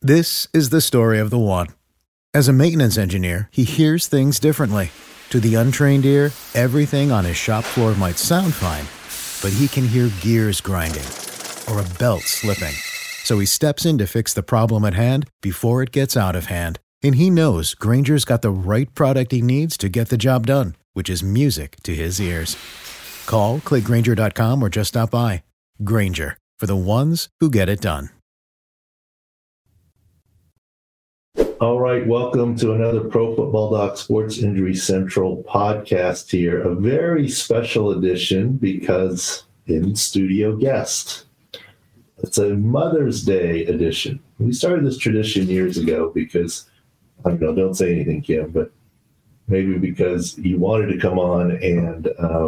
This is the story of the one. As a maintenance engineer, he hears things differently. To the untrained ear, everything on his shop floor might sound fine, but he can hear gears grinding or a belt slipping. So he steps in to fix the problem at hand before it gets out of hand. And he knows Grainger's got the right product he needs to get the job done, which is music to his ears. Call, click Grainger.com, or just stop by. Grainger, for the ones who get it done. All right, welcome to another Pro Football Doc Sports Injury Central podcast here. A very special edition because in-studio guest. It's a Mother's Day edition. We started this tradition years ago because, I don't know, don't say anything, Kim, but maybe because you wanted to come on and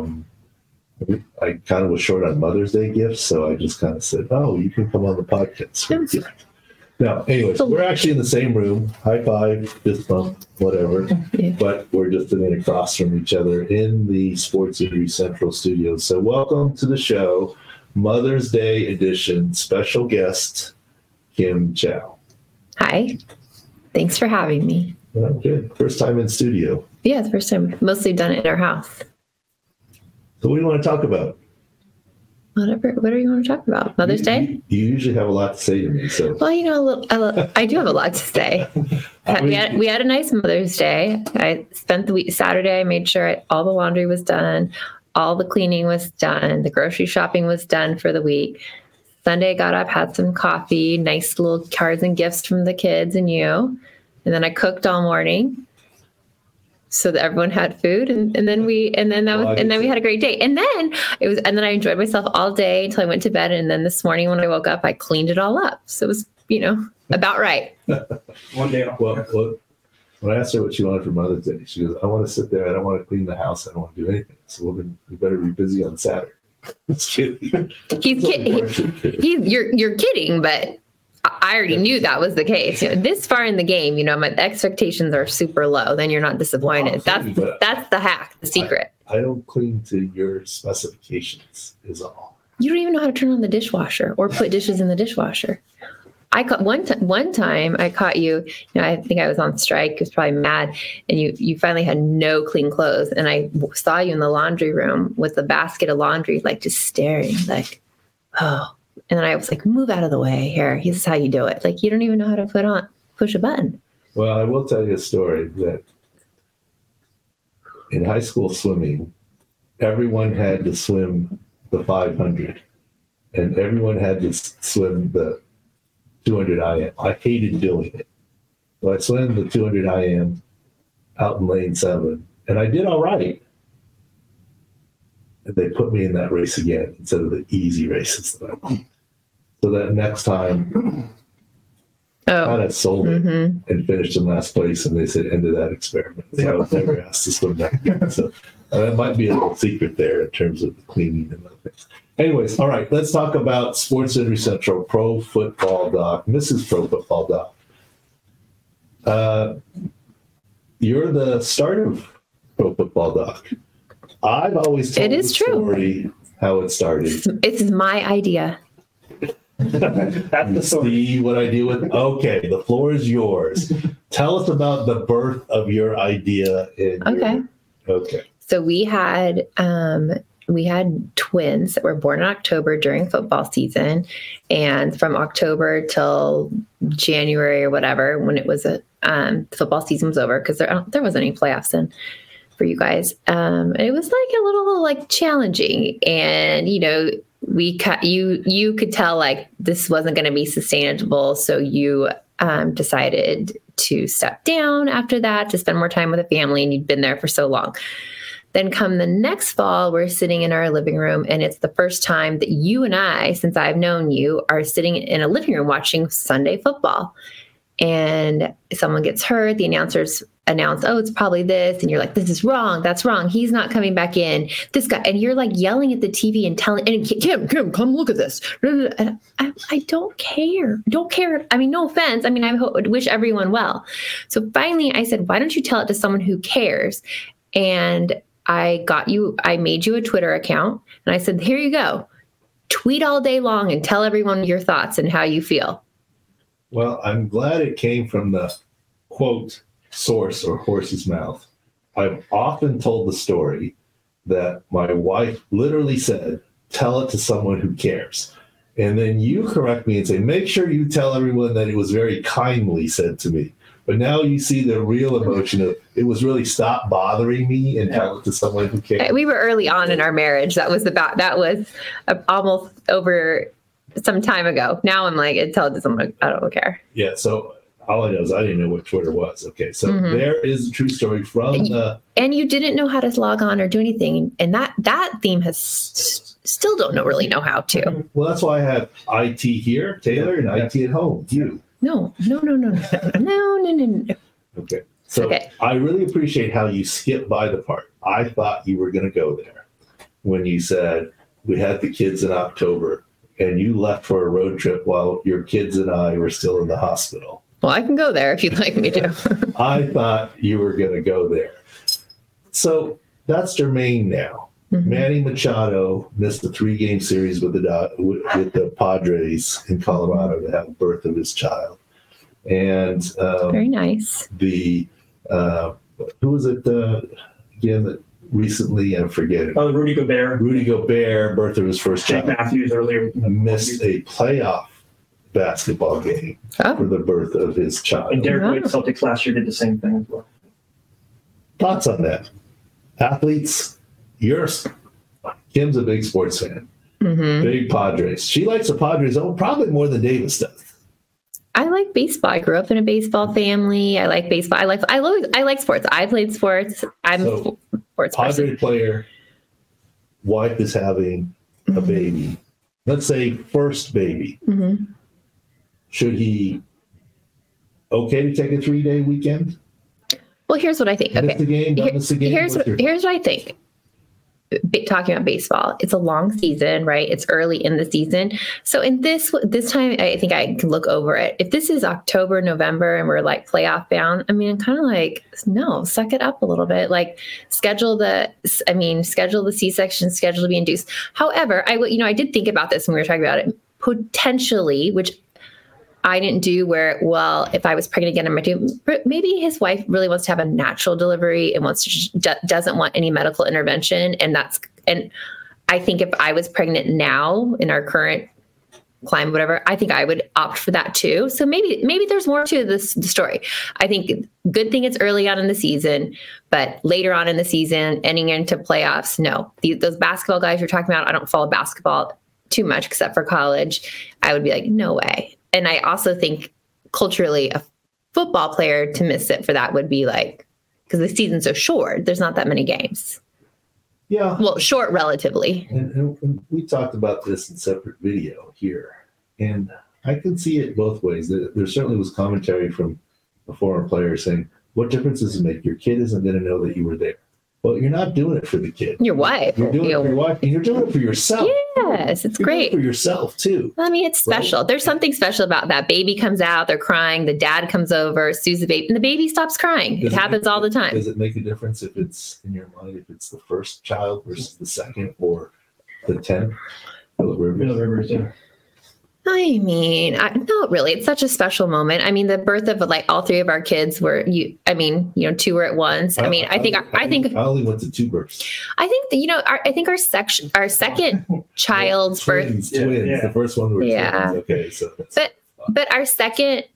I kind of was short on Mother's Day gifts, so I just kind of said, oh, you can come on the podcast. Now, anyways, we're actually in the same room. High five, fist bump, whatever. Yeah. But we're just sitting across from each other in the Sports Injury Central studios. So welcome to the show, Mother's Day edition, special guest, Kim Chow. Hi. Thanks for having me. Well, good. First time in studio. Yeah, the first time. Mostly done it in our house. So what do you want to talk about? Whatever you want to talk about. Mother's Day? You usually have a lot to say to me. So. Well, I do have a lot to say. We had a nice Mother's Day. I spent the week Saturday. I made sure all the laundry was done. All the cleaning was done. The grocery shopping was done for the week. Sunday, I got up, had some coffee, nice little cards and gifts from the kids and you. And then I cooked all morning so that everyone had food. And then we had a great day. And then I enjoyed myself all day until I went to bed. And then this morning when I woke up, I cleaned it all up. So it was, about right. One day off. Well, when I asked her what she wanted for Mother's Day, she goes, I want to sit there. I don't want to clean the house. I don't want to do anything. So we better be busy on Saturday. He's kidding. You're kidding, but I already knew that was the case. This far in the game, my expectations are super low. Then you're not disappointed. That's the hack, the secret. I don't clean to your specifications is all. You don't even know how to turn on the dishwasher or put dishes in the dishwasher. I caught one time I caught you, I think I was on strike. I was probably mad. And you finally had no clean clothes. And I saw you in the laundry room with a basket of laundry, like just staring like, oh. And then I was like, move out of the way here. This is how you do it. Like, you don't even know how to push a button. Well, I will tell you a story that in high school swimming, everyone had to swim the 500 and everyone had to swim the 200 IM. I hated doing it. So I swam the 200 IM out in lane 7 and I did all right. And they put me in that race again instead of the easy races that I won. So that next time, I kind of sold it and finished in last place. And they said, end of that experiment. So I was never asked to swim that again. So that might be a little secret there in terms of the cleaning and other things. Anyways, all right, let's talk about Sports Injury Central, Pro Football Doc, Mrs. Pro Football Doc. You're the start of Pro Football Doc. I've always told the story how it started. It's my idea. That's the story. See what I do with? Okay, the floor is yours. Tell us about the birth of your idea. Okay. So we had twins that were born in October during football season, and from October till January or whatever, when it was football season was over, because there wasn't any playoffs in for you guys. It was like a little challenging, and you could tell like this wasn't going to be sustainable. So you decided to step down after that to spend more time with the family, and you'd been there for so long. Then come the next fall, we're sitting in our living room, and it's the first time that you and I, since I've known you, are sitting in a living room watching Sunday football. And someone gets hurt, the announcers announce, oh, it's probably this. And you're like, this is wrong. That's wrong. He's not coming back in. This guy. And you're like yelling at the TV and telling, and Kim, come look at this. And I don't care. Don't care. I mean, no offense. I mean, I wish everyone well. So finally I said, why don't you tell it to someone who cares? And I made you a Twitter account, and I said, here you go. Tweet all day long and tell everyone your thoughts and how you feel. Well, I'm glad it came from the quote source or horse's mouth. I've often told the story that my wife literally said, tell it to someone who cares. And then you correct me and say, make sure you tell everyone that it was very kindly said to me. But now you see the real emotion of it was really stop bothering me and tell it to someone who cares. We were early on in our marriage. That was almost over some time ago. Now I'm like, tell it to someone. I don't care. Yeah. So all I know is I didn't know what Twitter was. Okay. So there is a true story from and you didn't know how to log on or do anything. And that theme has still don't really know how to. Well, that's why I have IT here, Taylor, and IT at home. You. No. Okay. So I really appreciate how you skipped by the part. I thought you were going to go there when you said we had the kids in October and you left for a road trip while your kids and I were still in the hospital. Well, I can go there if you'd like me to. I thought you were going to go there. So that's germane now. Manny Machado missed the 3-game series with the Padres in Colorado to have the birth of his child. And very nice. The who was it again that recently? I'm forgetting. Oh, Rudy Gobert. Rudy Gobert, birth of his first Jake child. Matthews earlier Missed a playoff basketball game for the birth of his child. And Derek White, Celtics last year, did the same thing as well. Thoughts on that? Athletes, Kim's a big sports fan. Big Padres. She likes the Padres probably more than Davis does. I like baseball. I grew up in a baseball family. I like baseball. I like sports. I played sports. I'm a sports Padre person. Player, wife is having a baby. Let's say first baby. Should he okay to take a 3-day weekend? Well, here's what I think. Miss the game, don't miss the game? Here's what I think. Talking about baseball, it's a long season, right? It's early in the season. So in this time, I think I can look over it. If this is October, November, and we're like playoff bound, I mean, I'm kind of like, no, suck it up a little bit. Like schedule the C-section, schedule to be induced. However, I did think about this when we were talking about it, potentially, which I didn't do if I was pregnant again, I might do, but maybe his wife really wants to have a natural delivery and doesn't want any medical intervention. And I think if I was pregnant now in our current climate, whatever, I think I would opt for that too. So maybe there's more to the story. I think good thing it's early on in the season, but later on in the season, ending into playoffs, no. Those basketball guys you're talking about, I don't follow basketball too much except for college. I would be like, no way. And I also think culturally, a football player to miss it for that would be like, because the season's so short, there's not that many games. Yeah. Well, short relatively. And we talked about this in separate video here. And I can see it both ways. There certainly was commentary from a former player saying, what difference does it make? Your kid isn't going to know that you were there. Well, you're not doing it for the kid. Your wife. You're doing it for your wife, and you're doing it for yourself. Yes, it's great. For yourself, too. I mean, it's special. Right? There's something special about that. Baby comes out, they're crying, the dad comes over, soothes the baby, and the baby stops crying. It happens all the time. Does it make a difference if it's, in your mind, if it's the first child versus the second or the 10th? Philip Rivers, yeah. I mean, not really. It's such a special moment. I mean, the birth of like all 3 of our kids were 2 were at once. I only went to 2 births. I think our second child's birth. Twins. Yeah. The first one were twins. Okay, so. But our second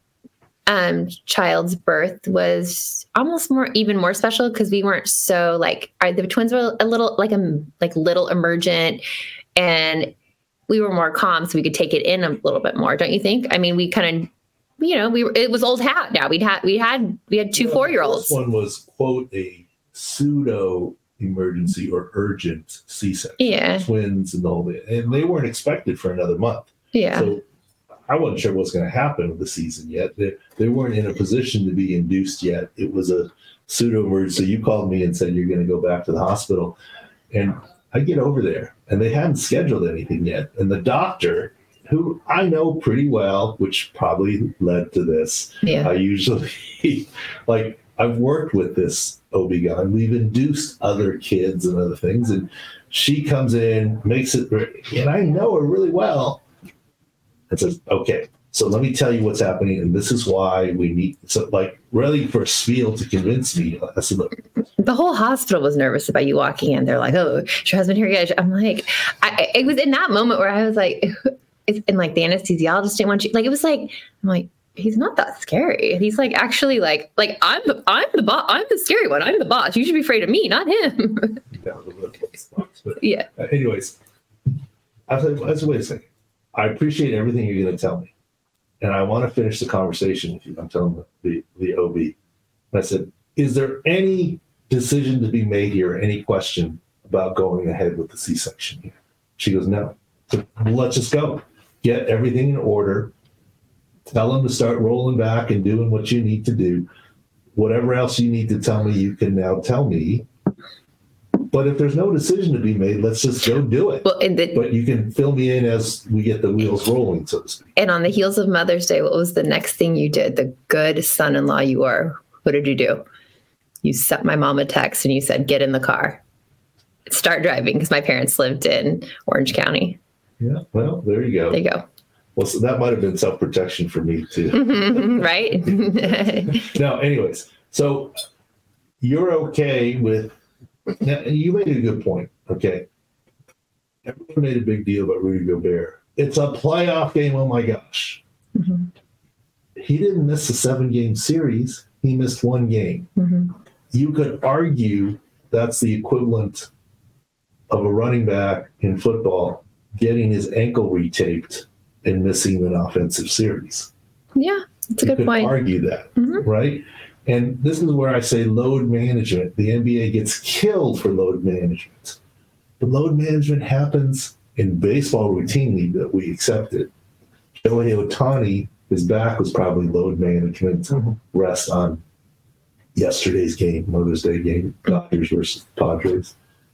child's birth was almost even more special because we weren't so the twins were a little little emergent and we were more calm, so we could take it in a little bit more, don't you think? I mean, we kind of, it was old hat. Now we had 2 4-year-olds. The first one was quote a pseudo emergency or urgent C-section. Yeah, twins and the whole thing, and they weren't expected for another month. Yeah, so I wasn't sure what's going to happen with the season yet. They weren't in a position to be induced yet. It was a pseudo emergency. You called me and said you're going to go back to the hospital, and I get over there, and they hadn't scheduled anything yet. And the doctor, who I know pretty well, which probably led to this, I usually, I've worked with this OB-GYN. We've induced other kids and other things, and she comes in, makes it, and I know her really well, and says, okay, So let me tell you what's happening, and this is why we need. So, like, really, for Spiel to convince me, I said, look, The whole hospital was nervous about you walking in. They're like, "Oh, is your husband here yet?" I'm like, it was in that moment where I was like, and like the anesthesiologist didn't want you. Like, it was like, I'm like, he's not that scary. And he's like, actually, like I'm the boss. I'm the scary one. I'm the boss. You should be afraid of me, not him. but, Yeah. Anyways, I said, wait a second. I appreciate everything you're going to tell me, and I want to finish the conversation with you. I'm telling the OB. And I said, is there any decision to be made here, any question about going ahead with the C-section here? She goes, no. So let's just go. Get everything in order. Tell them to start rolling back and doing what you need to do. Whatever else you need to tell me, you can now tell me. But if there's no decision to be made, let's just go do it. Well, But you can fill me in as we get the wheels rolling, so to speak. and on the heels of Mother's Day, what was the next thing you did? The good son-in-law you are. What did you do? You sent my mom a text and you said, get in the car. Start driving, because my parents lived in Orange County. Yeah, well, there you go. There you go. Well, so that might have been self-protection for me, too. Right? No, anyways, so you're okay with, now, you made a good point, okay? Everyone made a big deal about Rudy Gobert. It's a playoff game, oh my gosh. Mhm. He didn't miss a 7-game series. He missed 1 game. Mhm. You could argue that's the equivalent of a running back in football getting his ankle retaped and missing an offensive series. Yeah, that's a You good could point. argue that, Mhm. right? And this is where I say load management. The NBA gets killed for load management. But load management happens in baseball routinely, that we accept it. Shohei Ohtani, his back was probably load management, rest on yesterday's game, Mother's Day game, Dodgers versus Padres.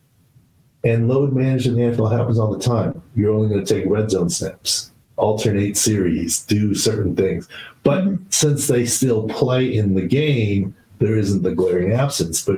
And load management in the NFL happens all the time. You're only going to take red zone snaps, alternate series, do certain things. But since they still play in the game, there isn't the glaring absence. But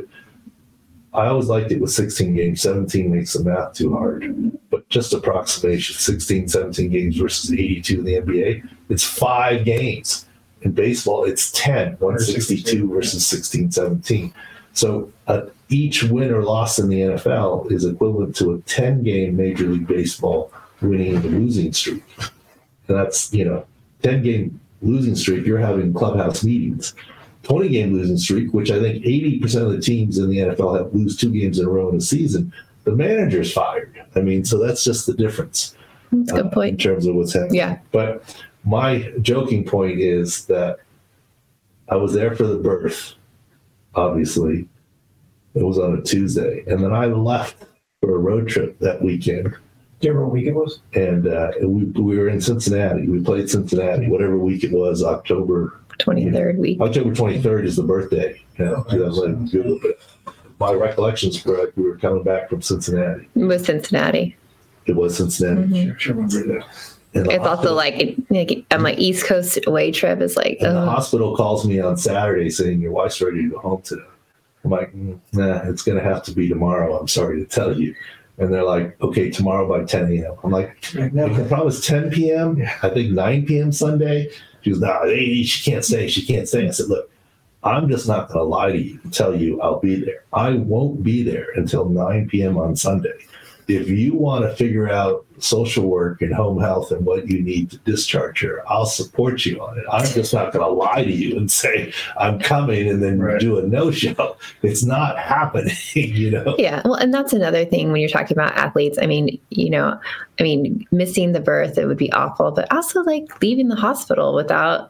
I always liked it with 16 games. 17 makes the math too hard. But just approximation, 16, 17 games versus 82 in the NBA, it's 5 games. In baseball, it's 10, 162 versus 16, 17. So each win or loss in the NFL is equivalent to a 10-game Major League Baseball winning the losing streak. And that's, 10-game losing streak, you're having clubhouse meetings. 20-game losing streak, which I think 80% of the teams in the NFL have lose 2 games in a row in a season, the manager's fired. I mean, so that's just the difference. That's a good In point. terms of what's happening. Yeah. But my joking point is that I was there for the birth, obviously. It was on a Tuesday. And then I left for a road trip that weekend. Do you remember what week it was? And we were in Cincinnati. We played Cincinnati, whatever week it was, October 23rd week. October 23rd is the birthday. 2011. Google it. My recollection's correct. We were coming back from Cincinnati. It was Cincinnati. It was Cincinnati. I remember that. And the It's also hospital- like on my East Coast away trip is like, And the oh, hospital calls me on Saturday saying, your wife's ready to go home today. I'm like, nah, it's going to have to be tomorrow. I'm sorry to tell you. And they're like, okay, tomorrow by 10 a.m. I'm like, Right we now. can promise 10 p.m. I think 9 p.m. Sunday. She goes, no, she can't stay. She can't stay. I said, look, I'm just not going to lie to you and tell you I'll be there. I won't be there until 9 p.m. on Sunday. If you want to figure out social work and home health and what you need to discharge her, I'll support you on it. I'm just not going to lie to you and say I'm coming and then Right. do a no-show. It's not happening, yeah. Well, and that's another thing when you're talking about athletes. I mean, missing the birth, it would be awful, but also like leaving the hospital without,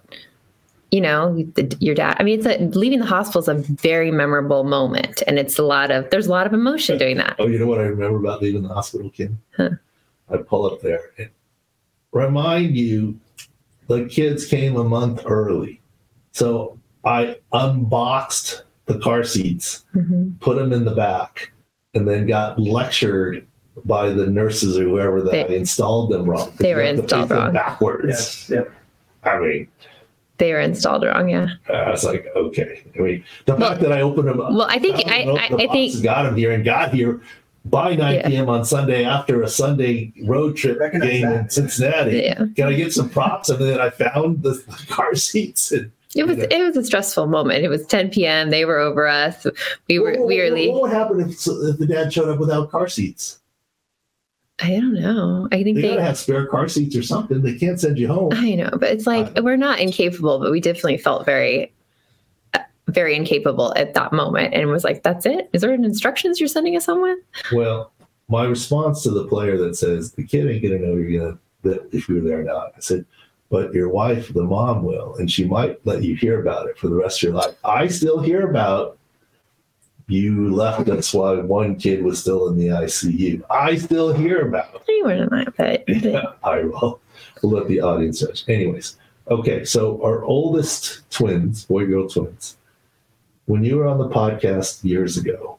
your dad. I mean, leaving the hospital is a very memorable moment, and there's a lot of emotion doing that. Oh, you know what I remember about leaving the hospital, Kim? Huh. I pull up there and remind you the kids came a month early. So I unboxed the car seats, Mhm. put them in the back, and then got lectured by the nurses or whoever that I installed them wrong. They were You have to installed place them wrong. backwards. Yes. Yep. I mean, They were installed wrong. Yeah. I was like, okay. I mean, the fact that I opened them up. Well, I think got them here by 9 p.m. on Sunday after a Sunday road trip game in Cincinnati. Yeah. Can I get some props? And then I found the car seats. And, it was a stressful moment. It was 10 p.m. They were over us. We were leaving. What would happen if the dad showed up without car seats? I don't know. I think they gotta have spare car seats or something. They can't send you home. I know, but it's like we're not incapable, but we definitely felt very, very incapable at that moment, and was like, "That's it? Is there instructions you're sending us home with?" Well, my response to the player that says the kid ain't gonna know that if you're there or not, I said, "But your wife, the mom, will, and she might let you hear about it for the rest of your life." I still hear about. You left us while one kid was still in the ICU. I still hear about it. You weren't that, but yeah, I will. We'll let the audience judge. Anyways, okay, so our oldest twins, boy-girl twins, when you were on the podcast years ago,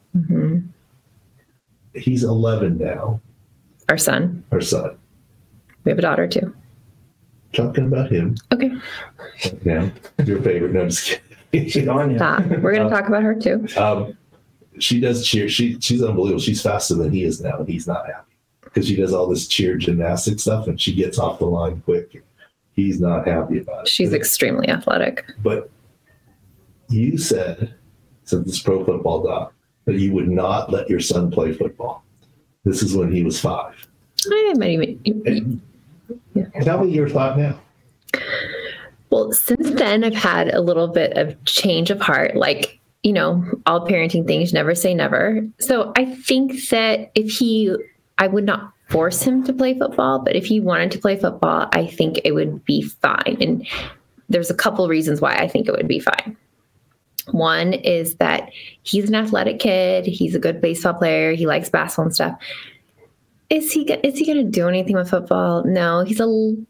he's 11 now. Our son. We have a daughter too. Talking about him. Okay. Now, your favorite. No, I'm just kidding. She's on you. Stop. We're going to talk about her too. She does cheer. She's unbelievable. She's faster than he is now, and he's not happy because she does all this cheer gymnastic stuff, and she gets off the line quick. He's not happy about it. She's extremely athletic. But you said, since this pro football doc, that you would not let your son play football. This is when he was 5. I might even. Tell me your thought now. Well, since then, I've had a little bit of change of heart. Like, you know, all parenting things, never say never. So I think that I would not force him to play football, but if he wanted to play football, I think it would be fine. And there's a couple reasons why I think it would be fine. One is that he's an athletic kid. He's a good baseball player. He likes basketball and stuff. Is he going to do anything with football? No, he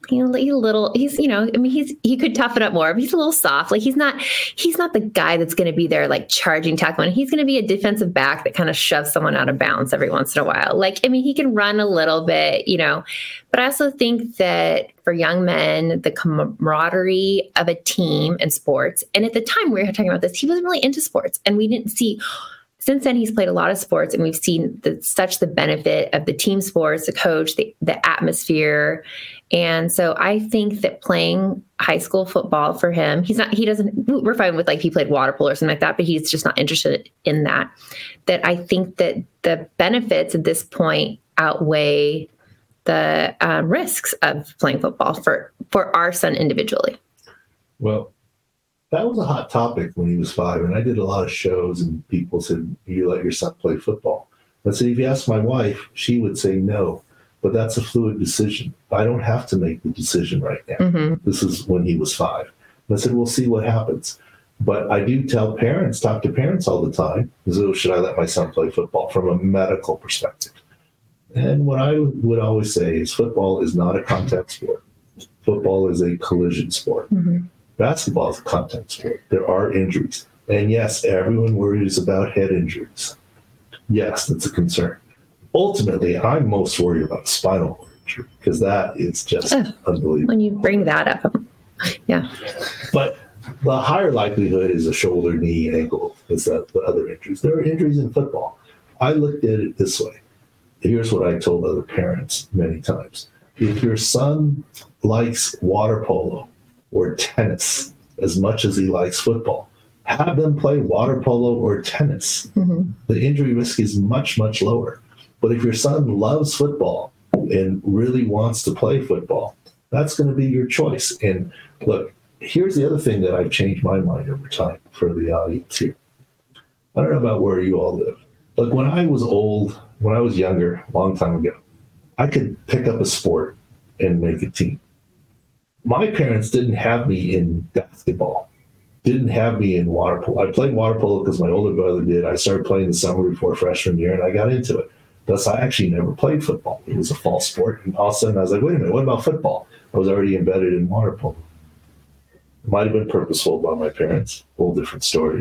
could toughen up more, but he's a little soft. Like he's not the guy that's going to be there like charging tackling. He's going to be a defensive back that kind of shoves someone out of bounds every once in a while. Like, I mean, he can run a little bit, but I also think that for young men, the camaraderie of a team and sports. And at the time we were talking about this, he wasn't really into sports, and we didn't see. Since then, he's played a lot of sports, and we've seen such the benefit of the team sports, the coach, the atmosphere. And so I think that playing high school football for him, we're fine with like he played water polo or something like that, but he's just not interested in that. That I think that the benefits at this point outweigh the risks of playing football for our son individually. Well, that was a hot topic when he was 5, and I did a lot of shows, and people said, "You let your son play football?" I said, if you ask my wife, she would say no, but that's a fluid decision. I don't have to make the decision right now. Mm-hmm. This is when he was 5. And I said, we'll see what happens. But I do talk to parents all the time, should I let my son play football from a medical perspective? And what I would always say is football is not a contact sport. Football is a collision sport. Mm-hmm. Basketball is a contact sport. There are injuries. And yes, everyone worries about head injuries. Yes, that's a concern. Ultimately, I'm most worried about spinal cord injury because that is just unbelievable. When you bring that up, yeah. But the higher likelihood is a shoulder, knee, ankle, is that the other injuries. There are injuries in football. I looked at it this way. Here's what I told other parents many times. If your son likes water polo or tennis as much as he likes football, have them play water polo or tennis. Mm-hmm. The injury risk is much, much lower. But if your son loves football and really wants to play football, that's going to be your choice. And look, here's the other thing that I've changed my mind over time for the audience here. I don't know about where you all live. Like when I was younger, a long time ago, I could pick up a sport and make a team. My parents didn't have me in basketball, didn't have me in water polo. I played water polo because my older brother did. I started playing the summer before freshman year, and I got into it. Thus, I actually never played football. It was a fall sport. And all of a sudden, I was like, wait a minute, what about football? I was already embedded in water polo. It might have been purposeful by my parents. Whole different story.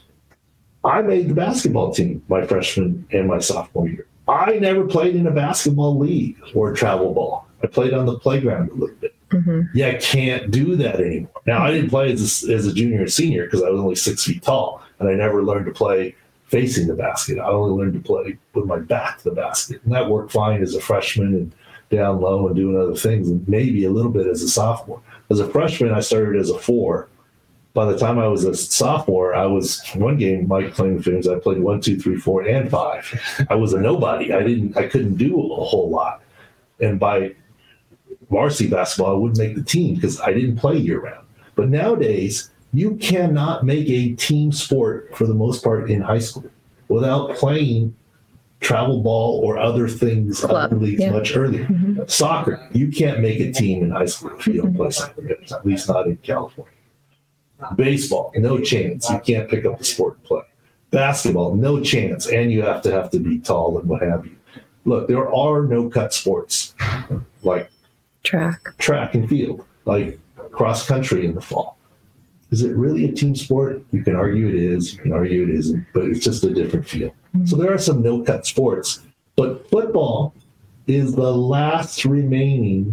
I made the basketball team my freshman and my sophomore year. I never played in a basketball league or travel ball. I played on the playground a little bit. Mm-hmm. Yeah, I can't do that anymore. Now, I didn't play as a junior or senior because I was only 6 feet tall, and I never learned to play facing the basket. I only learned to play with my back to the basket. And that worked fine as a freshman and down low and doing other things, and maybe a little bit as a sophomore. As a freshman, I started as a 4. By the time I was a sophomore, I was one game, Mike claimed things. I played 1, 2, 3, 4, and 5. I was a nobody. I couldn't do a whole lot. And by varsity basketball, I wouldn't make the team because I didn't play year round. But nowadays, you cannot make a team sport for the most part in high school without playing travel ball or other things, other leagues much earlier. Soccer, you can't make a team in high school if you don't play soccer, at least not in California. Baseball, no chance. You can't pick up the sport and play. Basketball, no chance. And you have to be tall and what have you. Look, there are no-cut sports like track and field, like cross country in the fall. Is it really a team sport? You can argue it is, you can argue it isn't, but it's just a different feel. So there are some no-cut sports, but football is the last remaining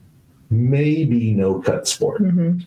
maybe no-cut sport.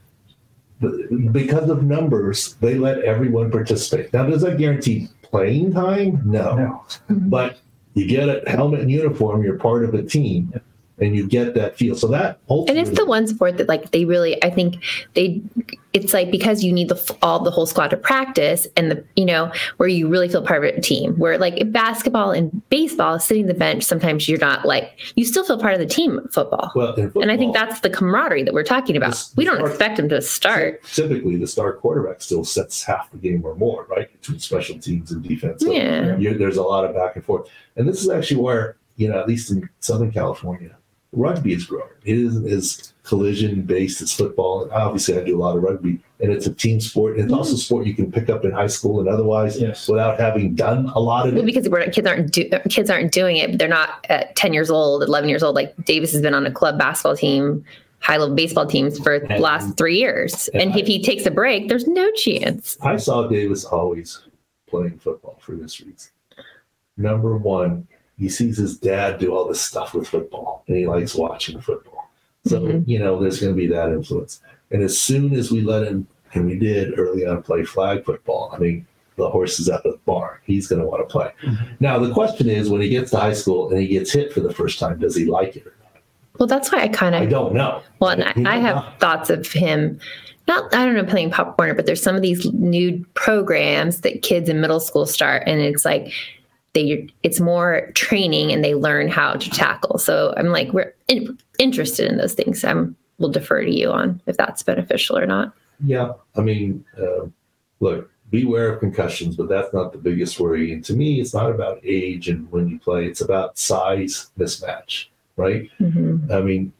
But because of numbers, they let everyone participate. Now, does that guarantee playing time? No. But you get a helmet and uniform, you're part of a team. And you get that feel. So that and it's the one sport that like they really, I think it's like because you need the whole squad to practice and where you really feel part of a team. Where like in basketball and baseball, sitting the bench, sometimes you're not you still feel part of the team. Football. Well, in football, and I think that's the camaraderie that we're talking about. We don't expect them to start. Typically, the star quarterback still sets half the game or more, right, between special teams and defense. So there's a lot of back and forth, and this is actually where at least in Southern California, rugby is growing. It isn't as collision-based as football. And obviously, I do a lot of rugby, and it's a team sport. And it's also a sport you can pick up in high school and otherwise without having done a lot of it. Well, because kids aren't doing it. They're not at 10 years old, 11 years old. Like Davis has been on a club basketball team, high-level baseball teams for the last 3 years. And if he takes a break, there's no chance. I saw Davis always playing football for this reason. Number one, he sees his dad do all this stuff with football, and he likes watching football. So, there's going to be that influence. And as soon as we let him, and we did early on, play flag football, I mean, the horse is out of the barn. He's going to want to play. Now, the question is, when he gets to high school and he gets hit for the first time, does he like it or not? Well, that's why I don't know. Well, and I have thoughts of him, I don't know, playing Pop Warner, but there's some of these new programs that kids in middle school start, and it's like, it's more training and they learn how to tackle. So I'm like, we're interested in those things. We'll defer to you on if that's beneficial or not. Yeah. I mean, look, beware of concussions, but that's not the biggest worry. And to me, it's not about age and when you play, it's about size mismatch, right? I mean,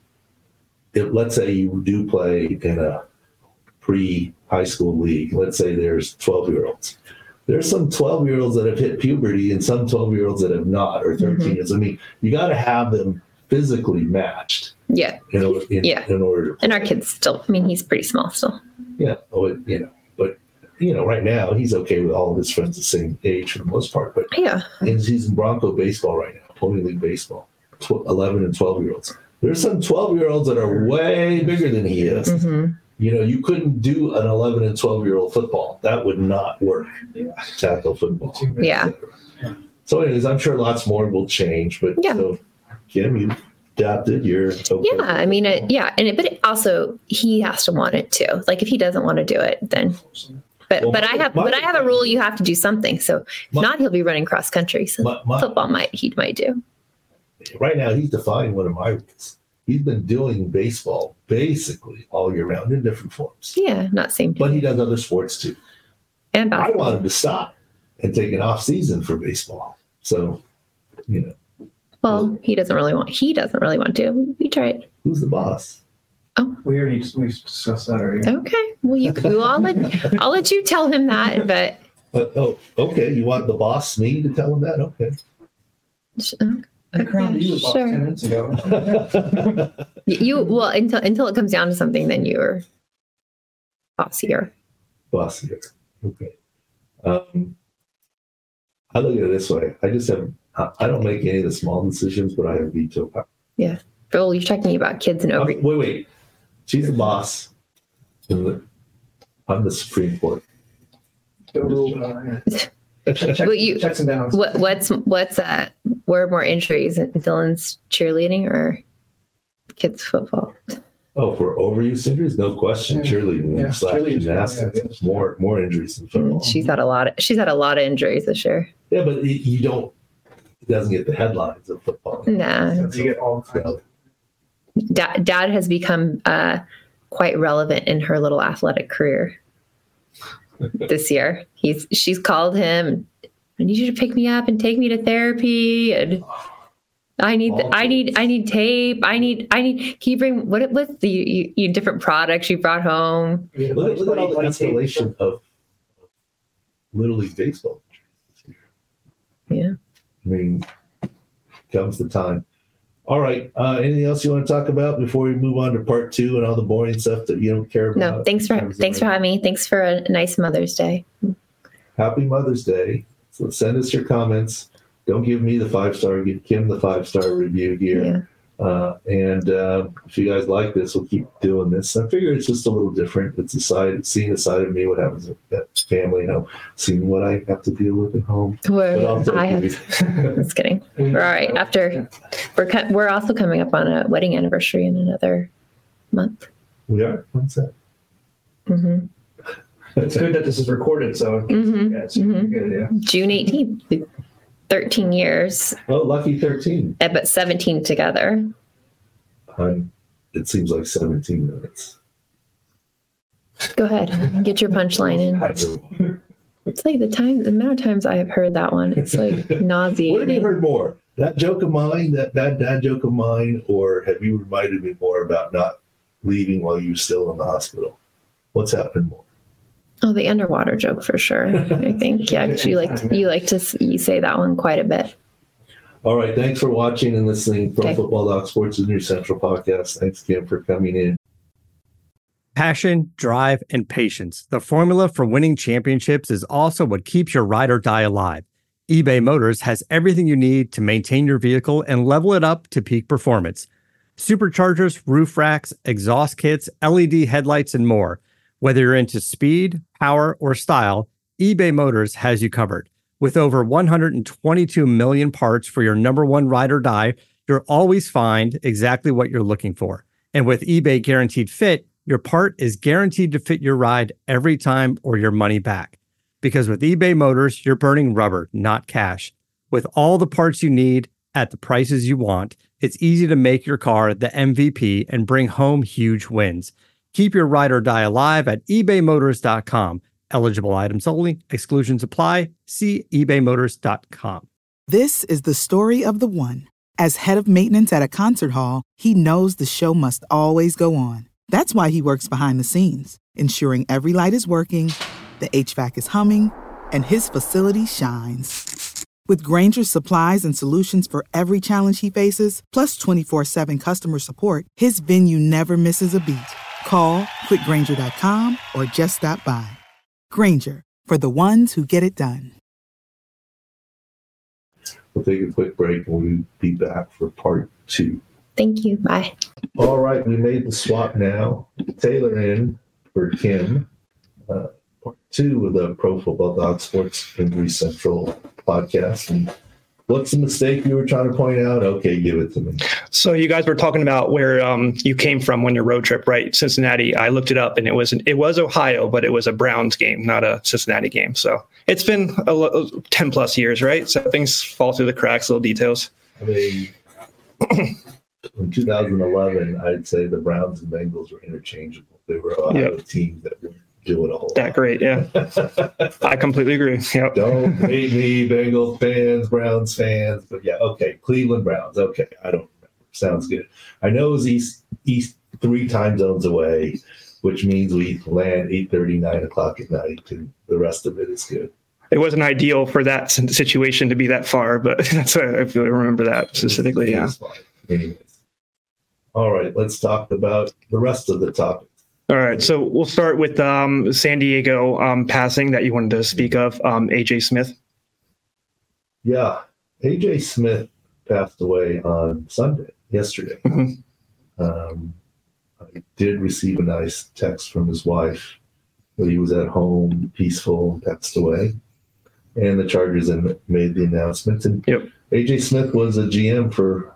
let's say you do play in a pre-high school league. Let's say there's 12-year-olds. There's some 12-year-olds that have hit puberty and some 12-year-olds that have not, or 13-years. I mean, you got to have them physically matched. Yeah. In order to play. And our kid's still, he's pretty small still. Yeah. But right now he's okay with all of his friends the same age for the most part. But he's in Bronco baseball right now, Pony League baseball, 11 and 12-year-olds. There's some 12-year-olds that are way bigger than he is. You couldn't do an 11 and 12-year-old football. That would not work. Tackle football. Yeah. So anyways, I'm sure lots more will change. But so, Kim, you adapted. You're okay. Yeah, I mean, but it also he has to want it too. Like if he doesn't want to do it, then. But I have a rule. You have to do something. So if not, he'll be running cross country. So football he might do. Right now, he's defying one of my rules. He's been doing baseball basically all year round in different forms. Yeah, not same. But he does other sports too. And basketball. I want him to stop and take an off season for baseball. So, Well, he doesn't really want to. We tried. Who's the boss? Oh, we discussed that already. Okay. Well, I'll let you tell him that. But okay. You want the boss me to tell him that? Okay. I crowned you about 10 minutes ago. Until it comes down to something, then you're bossier. Bossier. Okay. I look at it this way. I don't make any of the small decisions, but I have veto power. Yeah. Bill, you're talking about kids and over. Wait. She's the boss. I'm the Supreme Court. But Checks and balance. What's where are more injuries? Dylan's cheerleading or kids football? Oh, for overuse injuries, no question. Cheerleading / gymnastics, more injuries than football. She's had a lot of injuries this year. Yeah, but it doesn't get the headlines of football. Nah. You get all kinds of. Dad has become quite relevant in her little athletic career this year. She's called him. I need you to pick me up and take me to therapy, and I need tape. I need. Can you bring what's the different products you brought home? Yeah, look at all the escalation of Little League baseball. Yeah. I mean, comes the time. All right. Anything else you want to talk about before we move on to part 2 and all the boring stuff that you don't care about? No, thanks for having me. Thanks for a nice Mother's Day. Happy Mother's Day. So send us your comments. Don't give me the 5-star. Give Kim the 5-star review here. Yeah. And if you guys like this, we'll keep doing this. I figure it's just a little different. It's seeing a side of me, what happens at family, seeing what I have to deal with at home. Just kidding. We're all right. After we're also coming up on a wedding anniversary in another month. We are. When's that? Mm-hmm. It's good that this is recorded, so it's good, yeah. June 18th. 13 years. Oh, lucky 13. But 17 together. It seems like 17 minutes. Go ahead. Get your punchline in. It's like the amount of times I have heard that one. It's like nauseating. What have you heard more? That joke of mine, that bad dad joke of mine, or have you reminded me more about not leaving while you're still in the hospital? What's happened more? Oh, the underwater joke for sure. I think, yeah, because you say that one quite a bit. All right, thanks for watching and listening. Pro Football Doc Sports Injury Central podcast. Thanks again for coming in. Passion, drive, and patience. The formula for winning championships is also what keeps your ride or die alive. eBay Motors has everything you need to maintain your vehicle and level it up to peak performance. Superchargers, roof racks, exhaust kits, LED headlights, and more. Whether you're into speed, power, or style, eBay Motors has you covered. With over 122 million parts for your number one ride or die, you'll always find exactly what you're looking for. And with eBay Guaranteed Fit, your part is guaranteed to fit your ride every time or your money back. Because with eBay Motors, you're burning rubber, not cash. With all the parts you need at the prices you want, it's easy to make your car the MVP and bring home huge wins. Keep your ride or die alive at ebaymotors.com. Eligible items only. Exclusions apply. See ebaymotors.com. This is the story of the one. As head of maintenance at a concert hall, he knows the show must always go on. That's why he works behind the scenes, ensuring every light is working, the HVAC is humming, and his facility shines. With Grainger's supplies and solutions for every challenge he faces, plus 24/7 customer support, his venue never misses a beat. Call quickgrainger.com or just stop by. Grainger, for the ones who get it done. We'll take a quick break and we'll be back for part 2. Thank you. Bye. All right, we made the swap now. Taylor in for Kim. Part 2 of the Pro Football Doc Sports Injury Central podcast. And what's the mistake you were trying to point out? Okay, give it to me. So you guys were talking about where you came from when your road trip, right? Cincinnati. I looked it up, and it was Ohio, but it was a Browns game, not a Cincinnati game. So it's been 10 plus years, right? So things fall through the cracks, little details. I mean, in 2011, I'd say the Browns and Bengals were interchangeable. They were Ohio teams that were doing a whole that lot. Great, yeah. I completely agree. Yep. Don't hate me, Bengals fans, Browns fans, but yeah, okay, Cleveland Browns. Okay, I don't remember. Sounds good. I know it was East 3 time zones away, which means we land 8:30, 9 o'clock at night, and the rest of it is good. It wasn't ideal for that situation to be that far, but that's I feel I remember that specifically. Yeah. Anyways. All right, let's talk about the rest of the topics. All right, so we'll start with San Diego passing that you wanted to speak of, A.J. Smith. Yeah, A.J. Smith passed away on yesterday. Mm-hmm. I did receive a nice text from his wife that he was at home, peaceful, and passed away. and the Chargers made the announcement. And AJ Smith was a GM for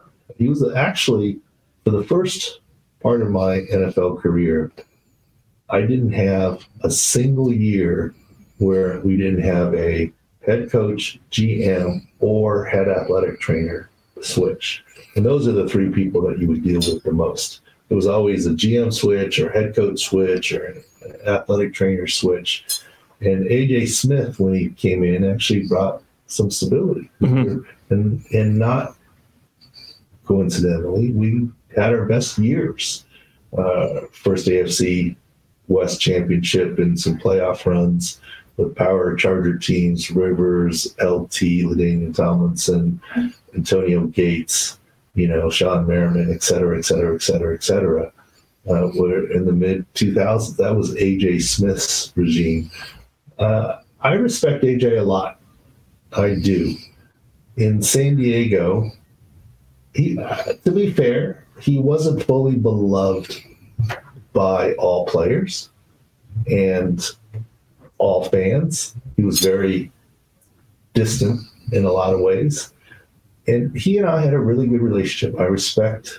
the first part of my NFL career, I didn't have a single year where we didn't have a head coach, GM, or head athletic trainer switch. And those are the three people that you would deal with the most. It was always a GM switch or head coach switch or an athletic trainer switch. And AJ Smith, when he came in, actually brought some stability. And not coincidentally, we had our best years. First AFC West championship and some playoff runs with power Charger teams, Rivers, LT, LaDainian Tomlinson, Antonio Gates, Sean Merriman, et cetera, et cetera, et cetera, et cetera. Where in the mid-2000s, that was AJ Smith's regime. I respect AJ a lot. I do. In San Diego, to be fair, he wasn't fully beloved by all players and all fans. He was very distant in a lot of ways. And he and I had a really good relationship. I respected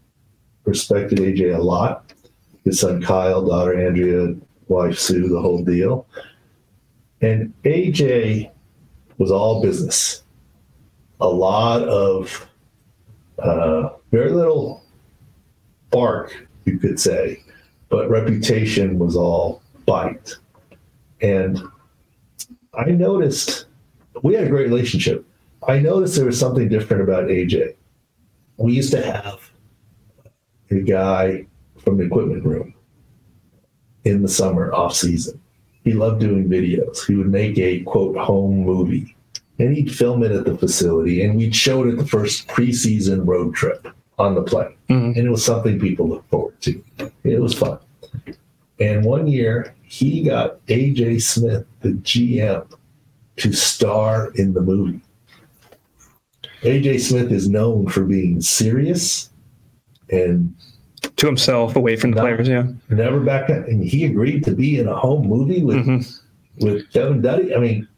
AJ a lot. His son Kyle, daughter Andrea, wife Sue, the whole deal. And AJ was all business. A lot of very little bark, you could say, but reputation was all bite. And I noticed we had a great relationship. I noticed there was something different about AJ. We used to have a guy from the equipment room in the summer off season. He loved doing videos. He would make a quote home movie and he'd film it at the facility and we'd show it at the first preseason road trip on the plane. And it was something people looked forward to. It was fun. And one year he got AJ Smith, the GM, to star in the movie. AJ Smith is known for being serious and to himself, away from the players. Never back up. And he agreed to be in a home movie with Kevin Duddy. I mean,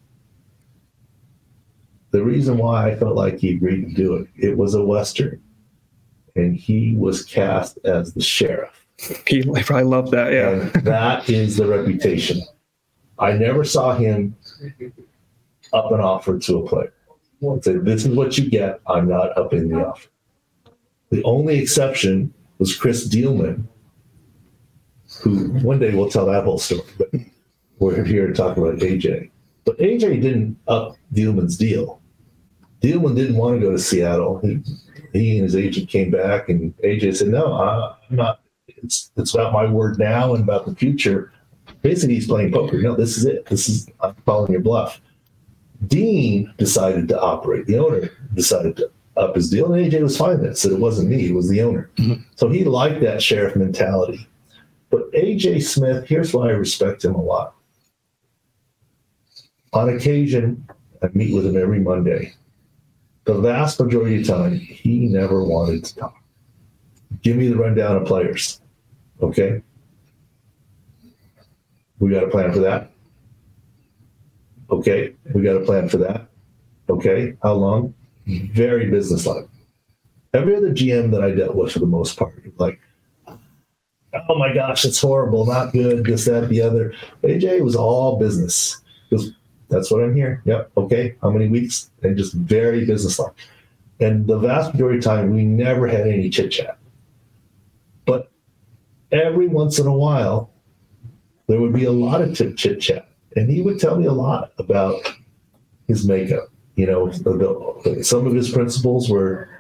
the reason why I felt like he agreed to do it was a Western. And he was cast as the sheriff. I probably loved that, yeah. And that is the reputation. I never saw him up an offer to a player. Say, this is what you get. I'm not upping the offer. The only exception was Chris Dealman, who one day we'll tell that whole story, but we're here to talk about AJ. But AJ didn't up Dealman's deal. Dealman didn't want to go to Seattle. He and his agent came back, and AJ said, no, I'm not. It's about my word now and about the future. Basically, he's playing poker. No, this is it. I'm calling your bluff. Dean decided to operate. The owner decided to up his deal, and AJ was fine with it. Said it wasn't me, it was the owner. So he liked that sheriff mentality. But AJ Smith, here's why I respect him a lot. On occasion, I meet with him every Monday. The vast majority of the time, he never wanted to talk. Give me the rundown of players. Okay? We got a plan for that. Okay, we got a plan for that. Okay, how long? Very businesslike. Every other GM that I dealt with, for the most part, like, oh my gosh, it's horrible, not good, this, that, the other. AJ was all business. He goes, that's what I'm here. Yep, okay, how many weeks? And just very businesslike. And the vast majority of the time, we never had any chit-chat. But every once in a while, there would be a lot of chit-chat. And he would tell me a lot about his makeup. Some of his principles were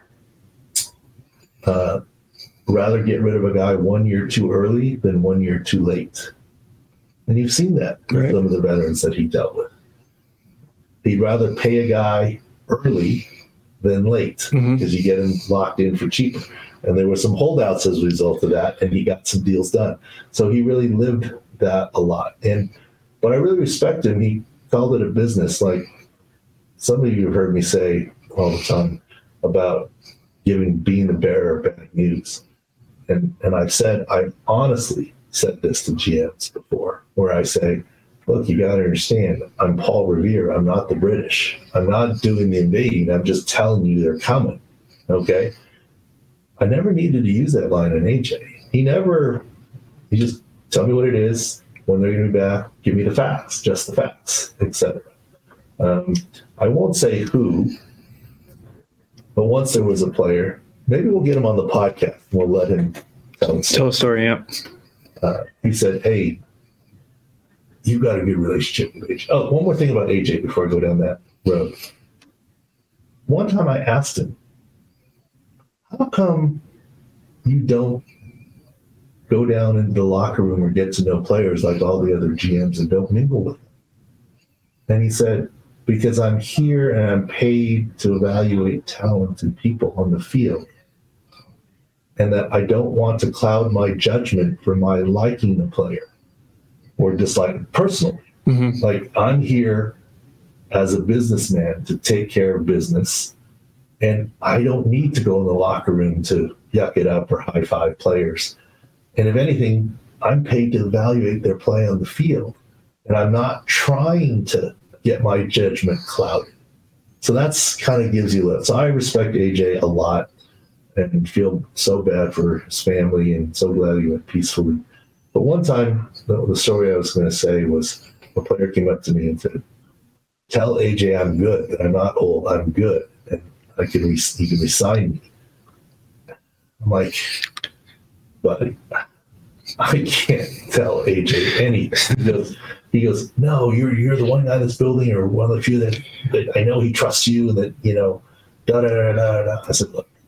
rather get rid of a guy 1 year too early than 1 year too late. And you've seen that with some of the veterans that he dealt with. He'd rather pay a guy early than late because you get him locked in for cheaper. And there were some holdouts as a result of that, and he got some deals done. So he really lived that a lot. But I really respect him. He called it a business. Like some of you have heard me say all the time about being the bearer of bad news. And I've honestly said this to GMs before, where I say, look, you got to understand, I'm Paul Revere. I'm not the British. I'm not doing the invading. I'm just telling you they're coming. Okay. I never needed to use that line on AJ. He just tell me what it is, when they're going to be back, give me the facts, just the facts, etc. I won't say who, but once there was a player, maybe we'll get him on the podcast. We'll let him tell a story. Yeah. He said, hey, you've got a good relationship with AJ. Oh, one more thing about AJ before I go down that road. One time I asked him, how come you don't go down into the locker room or get to know players like all the other GMs and don't mingle with them? And he said, because I'm here and I'm paid to evaluate talented people on the field. And that I don't want to cloud my judgment for my liking the player or disliking personally. Mm-hmm. Like, I'm here as a businessman to take care of business, and I don't need to go in the locker room to yuck it up or high five players. And if anything, I'm paid to evaluate their play on the field, and I'm not trying to get my judgment clouded. So that's kind of gives you that. So I respect AJ a lot and feel so bad for his family and so glad he went peacefully. But one time, the story I was going to say was a player came up to me and said, tell AJ I'm good, that I'm not old, I'm good, and he can resign me. I'm like, buddy, I can't tell AJ anything. He goes, no, you're the one guy in this building, or one of the few that I know he trusts you, and that, da da da da da. I said, look,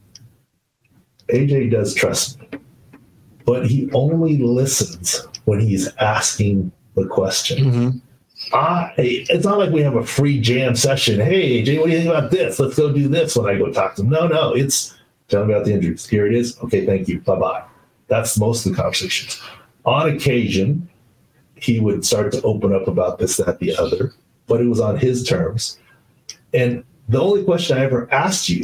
AJ does trust me, but he only listens when he's asking the question. Mm-hmm. It's not like we have a free jam session. Hey, AJ, what do you think about this? Let's go do this when I go talk to him. No, it's tell me about the injuries. Here it is. Okay, thank you. Bye-bye. That's most of the conversations. On occasion, he would start to open up about this, that, the other, but it was on his terms. And the only question I ever asked you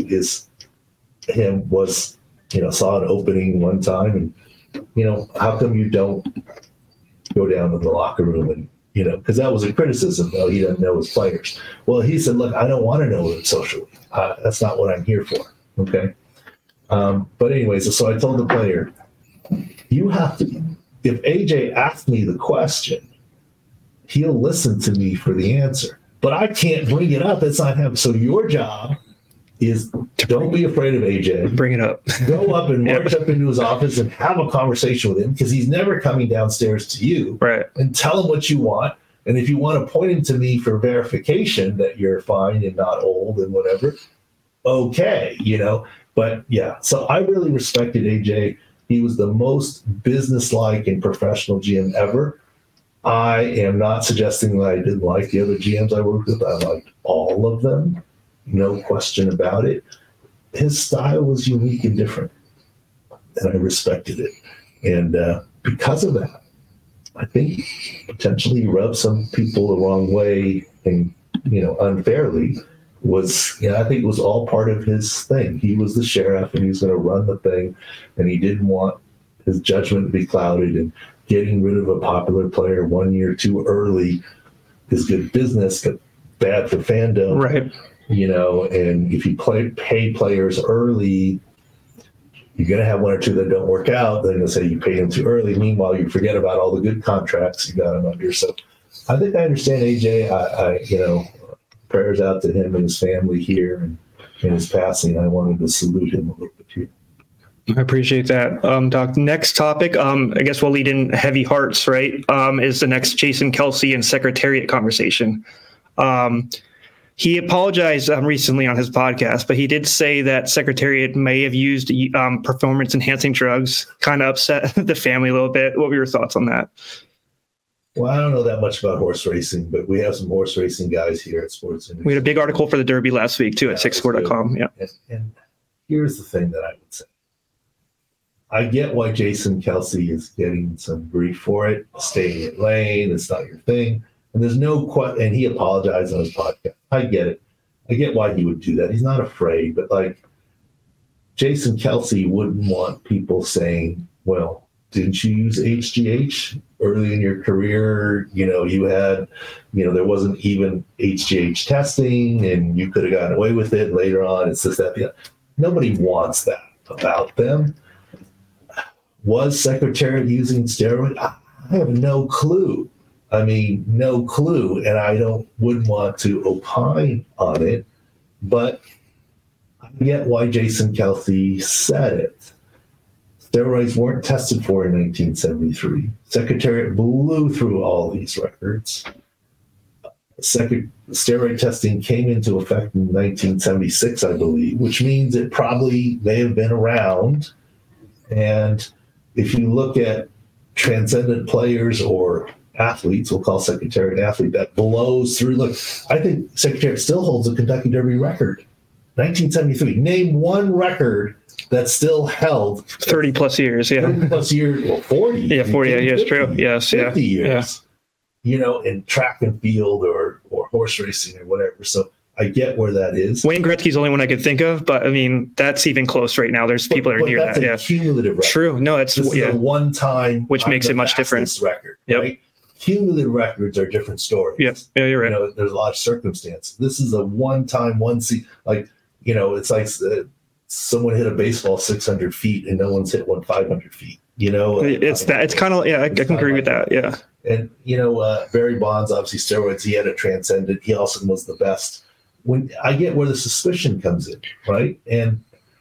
was, saw an opening one time, and, how come you don't go down to the locker room and, because that was a criticism. Oh, he doesn't know his players. Well, he said, look, I don't want to know them socially. That's not what I'm here for. Okay. But anyways, so I told the player, you have to, if AJ asks me the question, he'll listen to me for the answer, but I can't bring it up. It's not him. So your job is don't be afraid of AJ. Bring it up. Go up and march up into his office and have a conversation with him, because he's never coming downstairs to you. Right. And tell him what you want. And if you want to point him to me for verification that you're fine and not old and whatever, okay, But yeah, so I really respected AJ. He was the most businesslike and professional GM ever. I am not suggesting that I didn't like the other GMs I worked with. I liked all of them. No question about it. His style was unique and different, and I respected it. And because of that, I think potentially he rubbed some people the wrong way and, unfairly. I think it was all part of his thing. He was the sheriff, and he was going to run the thing, and he didn't want his judgment to be clouded, and getting rid of a popular player 1 year too early is good business, but bad for fandom. Right. And if you pay players early, you're going to have one or two that don't work out. They're going to say you paid them too early. Meanwhile, you forget about all the good contracts you got him under. So I think I understand AJ. I prayers out to him and his family here and in his passing. I wanted to salute him a little bit here. I appreciate that. Doc, next topic, I guess we'll lead in heavy hearts, right? Is the next Jason Kelce and Secretariat conversation. He apologized recently on his podcast, but he did say that Secretariat may have used performance-enhancing drugs, kind of upset the family a little bit. What were your thoughts on that? Well, I don't know that much about horse racing, but we have some horse racing guys here at Sports Industry. We had a big article for the Derby last week, too, at sixscore.com. Yeah. And here's the thing that I would say. I get why Jason Kelce is getting some grief for it, staying in lane, it's not your thing. And there's no and he apologized on his podcast. I get it. I get why he would do that. He's not afraid, but Jason Kelce wouldn't want people saying, well, didn't you use HGH early in your career? You had, there wasn't even HGH testing, and you could have gotten away with it. Later on, it's just that nobody wants that about them. Was Secretariat using steroids? I have no clue. No clue, and I wouldn't want to opine on it, but I get why Jason Kelce said it. Steroids weren't tested for in 1973. Secretariat blew through all these records. Steroid testing came into effect in 1976, I believe, which means it probably may have been around. And if you look at transcendent players or athletes, we'll call Secretariat an athlete, that blows through. Look, I think Secretariat still holds a Kentucky Derby record. 1973. Name one record that's still held 30 plus years. Yeah. 30 plus years. Well, 40. Yeah, 40 years. True. Yes. 50 Yeah. years. In track and field or horse racing or whatever. So I get where that is. Wayne Gretzky's the only one I could think of, but that's even close right now. There's people that are near that. Yeah. Cumulative record. True. No, that's this is a one-time, which makes it much different. Record. Yep. Right? Cumulative records are different stories. Yes. Yeah, you're right. There's a lot of circumstance. This is a one-time, one season. It's like someone hit a baseball 600 feet and no one's hit one 500 feet. It's that. It's kind of I can agree with that. Yeah. And Barry Bonds, obviously steroids. He had a transcendent. He also was the best. When I get where the suspicion comes in, right? And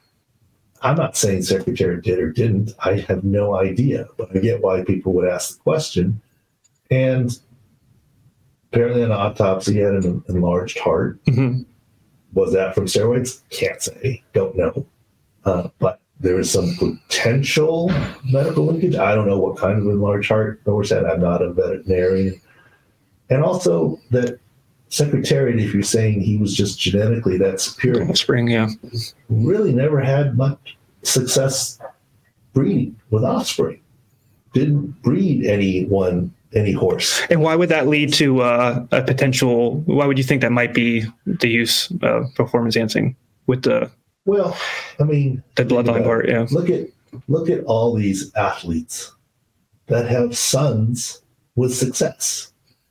I'm not saying Secretariat did or didn't. I have no idea, but I get why people would ask the question. And apparently, an autopsy he had an enlarged heart. Mm-hmm. Was that from steroids? Can't say. Don't know. But there is some potential medical linkage. I don't know what kind of enlarged heart nor said. I'm not a veterinarian. And also that Secretariat, if you're saying he was just genetically that superior, offspring, yeah, really never had much success breeding with offspring. Didn't breed any horse. And why would that lead to a potential? Why would you think that might be the use of performance enhancing with the? Well, the bloodline part. Yeah. Look at all these athletes that have sons with success.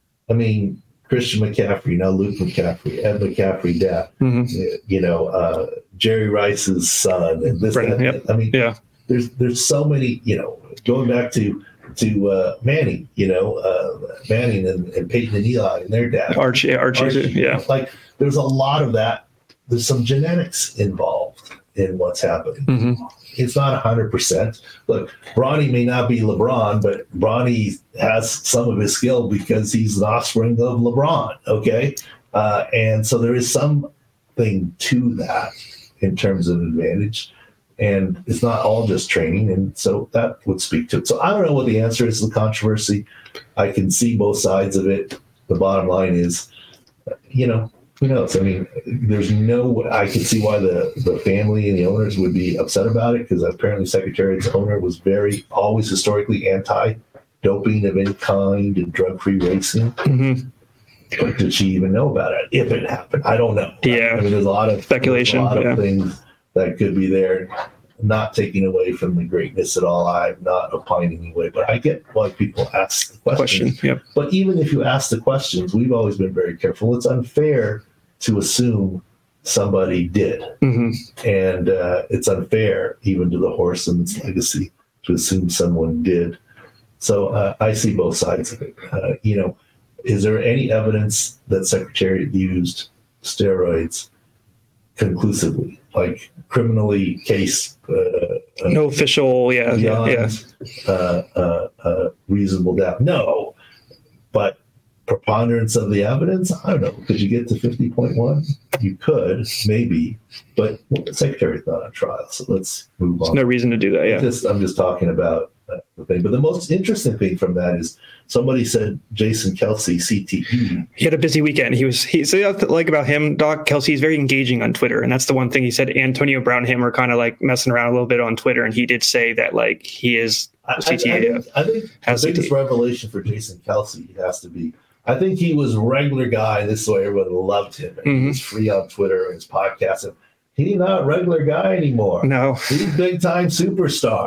Christian McCaffrey, now Luke McCaffrey, Ed McCaffrey, dad. Mm-hmm. Jerry Rice's son, and this. Brennan, yep. There's so many. Going back to Manning, Manning and Peyton and Eli and their dad. Archie, yeah. There's a lot of that. There's some genetics involved in what's happening. Mm-hmm. It's not 100%. Look, Bronny may not be LeBron, but Bronny has some of his skill because he's the offspring of LeBron, okay? And so there is something to that in terms of advantage. And it's not all just training, and so that would speak to it. So I don't know what the answer is to the controversy. I can see both sides of it. The bottom line is, who knows? I can see why the family and the owners would be upset about it, because apparently Secretariat's owner was always historically anti-doping of any kind and drug-free racing. Mm-hmm. But did she even know about it if it happened? I don't know. Yeah. There's a lot of speculation. There's a lot of things that could be there, not taking away from the greatness at all. I'm not opining anyway, but I get why people ask the questions. Yep. But even if you ask the questions, we've always been very careful. It's unfair to assume somebody did. Mm-hmm. And it's unfair even to the horse and its legacy to assume someone did. So I see both sides of it. Is there any evidence that Secretariat used steroids conclusively, like criminally case? No official, reasonable doubt. No, but preponderance of the evidence. I don't know. Could you get to 50.1? You could, maybe, but Secretariat's not on trial, so let's move on. There's no reason to do that. Yeah, I'm just talking about the thing. But the most interesting thing from that is somebody said Jason Kelce, CTE. He had a busy weekend. So like about him, Doc Kelce, he's very engaging on Twitter. And that's the one thing he said. Antonio Brown and him were kind of like messing around a little bit on Twitter. And he did say that he is CTE. I think the biggest revelation for Jason Kelce has to be, I think he was a regular guy. And this is why everyone loved him. And he was free on Twitter and his podcast. And he's not a regular guy anymore. No. He's big time superstar.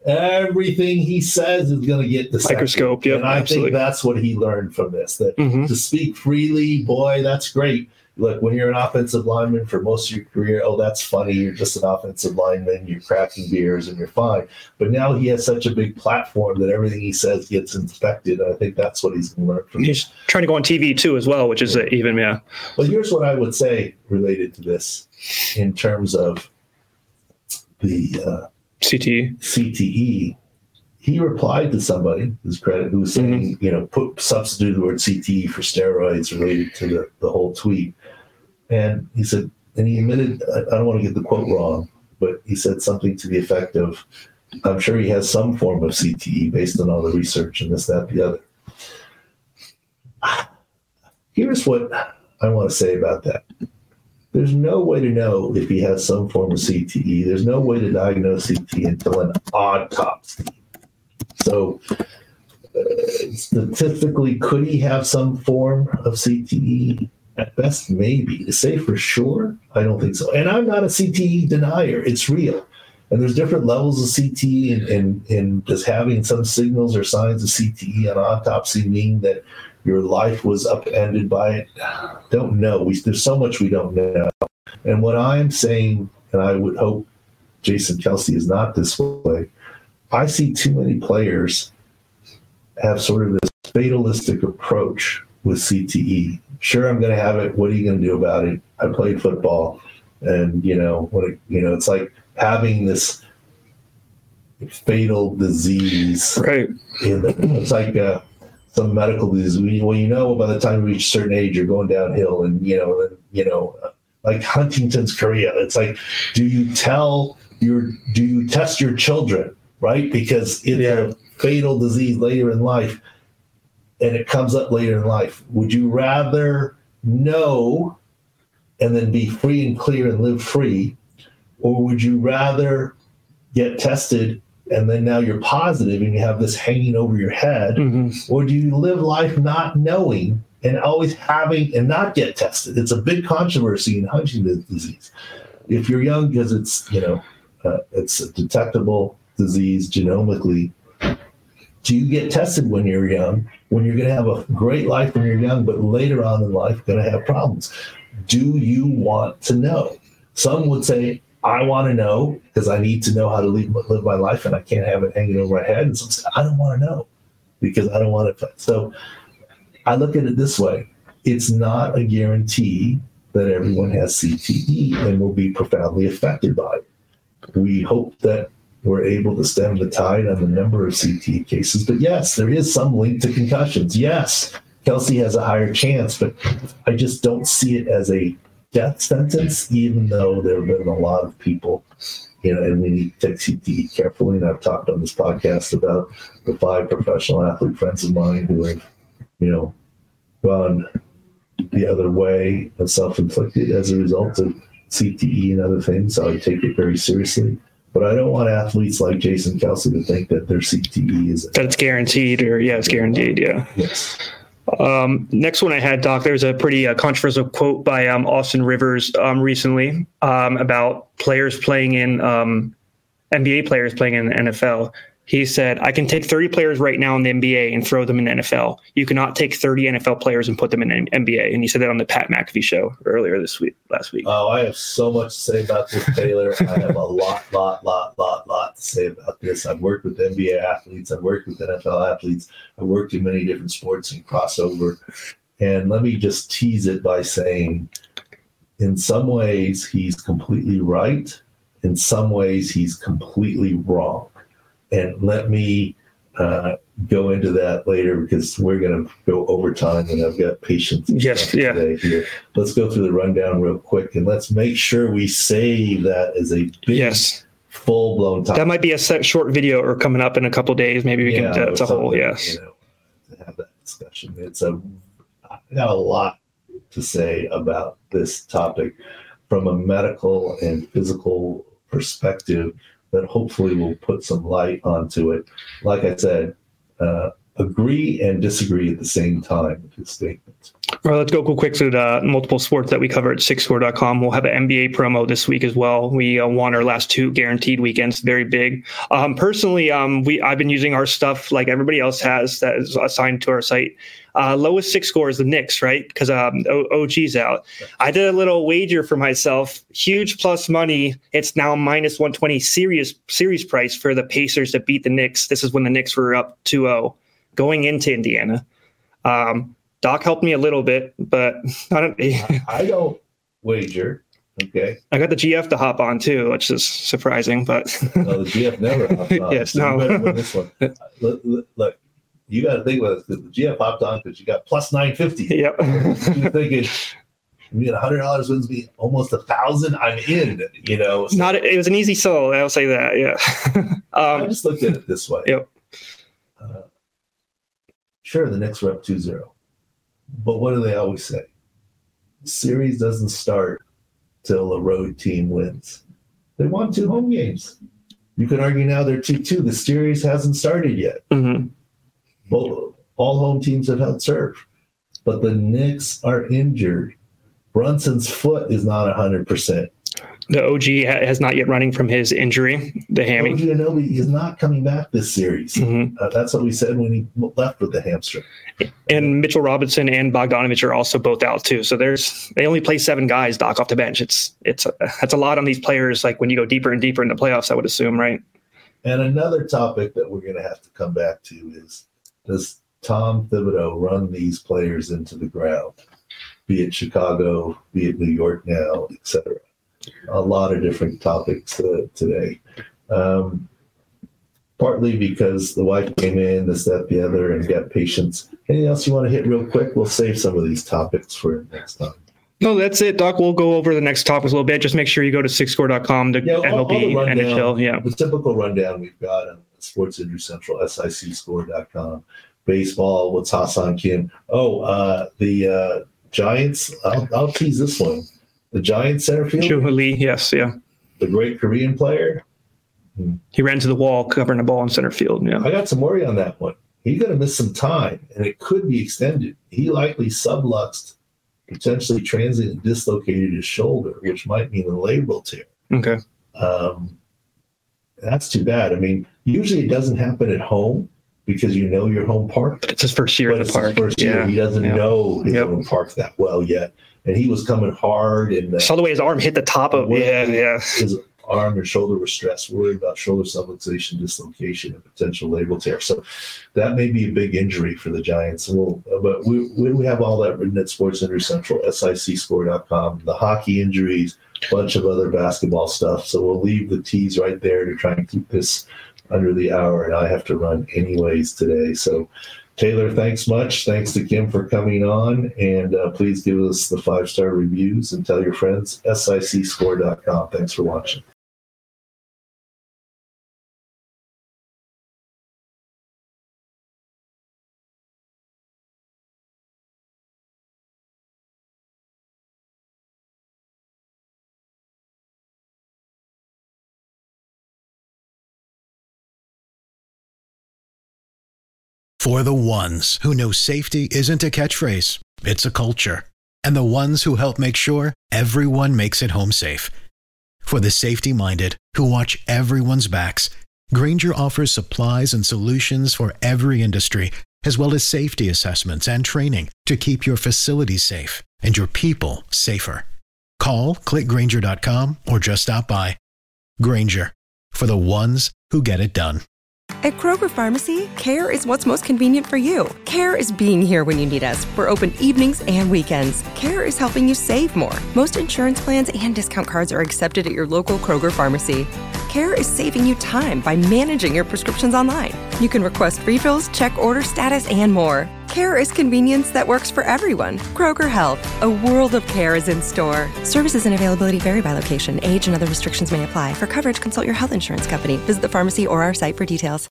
everything he says is going to get dissected. Microscope, yep, and I absolutely. think that's what he learned from this, that to speak freely, boy, that's great. Look, when you're an offensive lineman for most of your career, oh, that's funny. You're just an offensive lineman. You're cracking beers and you're fine. But now he has such a big platform that everything he says gets inspected. I think that's what he's going to learn from He's trying to go on TV too as well, which is even, yeah. Well, here's what I would say related to this in terms of the CTE. He replied to somebody, his credit, who was saying, substitute the word CTE for steroids related to the whole tweet. And he said, and he admitted, I don't want to get the quote wrong, but he said something to the effect of, I'm sure he has some form of CTE based on all the research and this, that, the other. Here's what I want to say about that. There's no way to know if he has some form of CTE. There's no way to diagnose CTE until an autopsy. So statistically, could he have some form of CTE? At best, maybe. To say for sure, I don't think so. And I'm not a CTE denier. It's real. And there's different levels of CTE, and does having some signals or signs of CTE on autopsy mean that your life was upended by it? Don't know. There's so much we don't know. And what I'm saying, and I would hope Jason Kelce is not this way, I see too many players have sort of this fatalistic approach with CTE. Sure, I'm going to have it. What are you going to do about it? I played football, and it's like having this fatal disease. Right. It's like some medical disease. Well, by the time you reach a certain age, you're going downhill, and like Huntington's chorea. It's like, do you test your children, right? Because it's a fatal disease later in life. And it comes up later in life. Would you rather know and then be free and clear and live free? Or would you rather get tested and then now you're positive and you have this hanging over your head? Or do you live life not knowing and always having and not get tested? It's a big controversy in Huntington's disease. If you're young, because it's a detectable disease genomically, do you get tested when you're young, when you're going to have a great life when you're young, but later on in life going to have problems? Do you want to know? Some would say, I want to know because I need to know how to live my life and I can't have it hanging over my head. And some say, I don't want to know because I don't want to. So I look at it this way. It's not a guarantee that everyone has CTE and will be profoundly affected by it. We hope that we're able to stem the tide on the number of CTE cases. But yes, there is some link to concussions. Yes, Kelce has a higher chance, but I just don't see it as a death sentence, even though there have been a lot of people, and we need to take CTE carefully. And I've talked on this podcast about the 5 professional athlete friends of mine who have, gone the other way and self-inflicted as a result of CTE and other things. So I take it very seriously. But I don't want athletes like Jason Kelce to think that their CTE is... That it's guaranteed, it's guaranteed, yeah. Yes. Next one I had, Doc, there's a pretty controversial quote by Austin Rivers recently about players playing in NBA players playing in the NFL. He said, I can take 30 players right now in the NBA and throw them in the NFL. You cannot take 30 NFL players and put them in the NBA. And he said that on the Pat McAfee show last week. Oh, I have so much to say about this, Taylor. I have a lot to say about this. I've worked with NBA athletes. I've worked with NFL athletes. I've worked in many different sports and crossover. And let me just tease it by saying, in some ways, he's completely right. In some ways, he's completely wrong. And let me go into that later because we're going to go over time and I've got patience today here. Let's go through the rundown real quick and let's make sure we save that as a big, full-blown topic. That might be a short video or coming up in a couple days. Maybe we can, it's a whole, to have that discussion. I got a lot to say about this topic from a medical and physical perspective that hopefully will put some light onto it. Like I said, agree and disagree at the same time with his statement. Well, let's go quick through the multiple sports that we cover at SICScore.com. We'll have an NBA promo this week as well. We won our last 2 guaranteed weekends, very big. Personally, I've been using our stuff like everybody else has that is assigned to our site. Lowest SIC score is the Knicks, right? Because OG's out. I did a little wager for myself, huge plus money. It's now minus 120 series price for the Pacers to beat the Knicks. This is when the Knicks were up 2-0 going into Indiana. Doc helped me a little bit, but I don't wager. Okay. I got the GF to hop on too, which is surprising, but no, the GF never hopped on. Yes, so no. You better win this one. Look, you got to think about it. The GF hopped on because you got plus 950. Yep. You're thinking, $100 wins me almost 1,000. I'm in. So It was an easy sell. I'll say that. Yeah. I just looked at it this way. Yep. Sure, the Knicks were up 2-0. But what do they always say? The series doesn't start till a road team wins. They won 2 home games. You can argue now they're 2-2. The series hasn't started yet. Mm-hmm. All home teams have held serve. But the Knicks are injured. Brunson's foot is not 100%. The OG has not yet running from his injury, the hammy. OG Anunoby is not coming back this series. Mm-hmm. That's what we said when he left with the hamstring. And Mitchell Robinson and Bogdanovich are also both out too. So they only play 7 guys, Doc, off the bench. That's a lot on these players. Like when you go deeper and deeper in the playoffs, I would assume, right? And another topic that we're going to have to come back to is, does Tom Thibodeau run these players into the ground? Be it Chicago, be it New York now, etc. A lot of different topics today. Partly because the wife came in, this, that, the other, and got patients. Anything else you want to hit real quick? We'll save some of these topics for next time. No, that's it, Doc. We'll go over the next topics a little bit. Just make sure you go to SICScore.com to MLB, all the rundown, NHL. Yeah. The typical rundown we've got on Sports Injury Central, SICScore.com. Baseball, what's Hassan Kim? The Giants. I'll tease this one. The Giants center fielder. Choo Lee, yes, yeah. The great Korean player. He ran to the wall covering the ball in center field. Yeah. I got some worry on that one. He's going to miss some time, and it could be extended. He likely subluxed, potentially transient and dislocated his shoulder, which might mean a labral tear. Okay. That's too bad. I mean, usually it doesn't happen at home because your home park. It's his first year at the park. First year. He doesn't know his own park that well yet. And he was coming hard. And saw the way his arm hit the top of his arm and shoulder were stressed, worried about shoulder subluxation, dislocation, and potential labral tear. So that may be a big injury for the Giants. But we have all that written at Sports Injury Central, SICScore.com. The hockey injuries, a bunch of other basketball stuff. So we'll leave the tease right there to try and keep this under the hour. And I have to run anyways today. So Taylor, thanks much. Thanks to Kim for coming on. And please give us the 5-star reviews and tell your friends. SICScore.com. Thanks for watching. For the ones who know safety isn't a catchphrase, it's a culture. And the ones who help make sure everyone makes it home safe. For the safety-minded who watch everyone's backs, Grainger offers supplies and solutions for every industry, as well as safety assessments and training to keep your facilities safe and your people safer. Call, click Grainger.com, or just stop by. Grainger, for the ones who get it done. At Kroger Pharmacy, care is what's most convenient for you. Care is being here when you need us. We're open evenings and weekends. Care is helping you save more. Most insurance plans and discount cards are accepted at your local Kroger Pharmacy. Care is saving you time by managing your prescriptions online. You can request refills, check order status, and more. Care is convenience that works for everyone. Kroger Health, a world of care is in store. Services and availability vary by location. Age and other restrictions may apply. For coverage, consult your health insurance company. Visit the pharmacy or our site for details.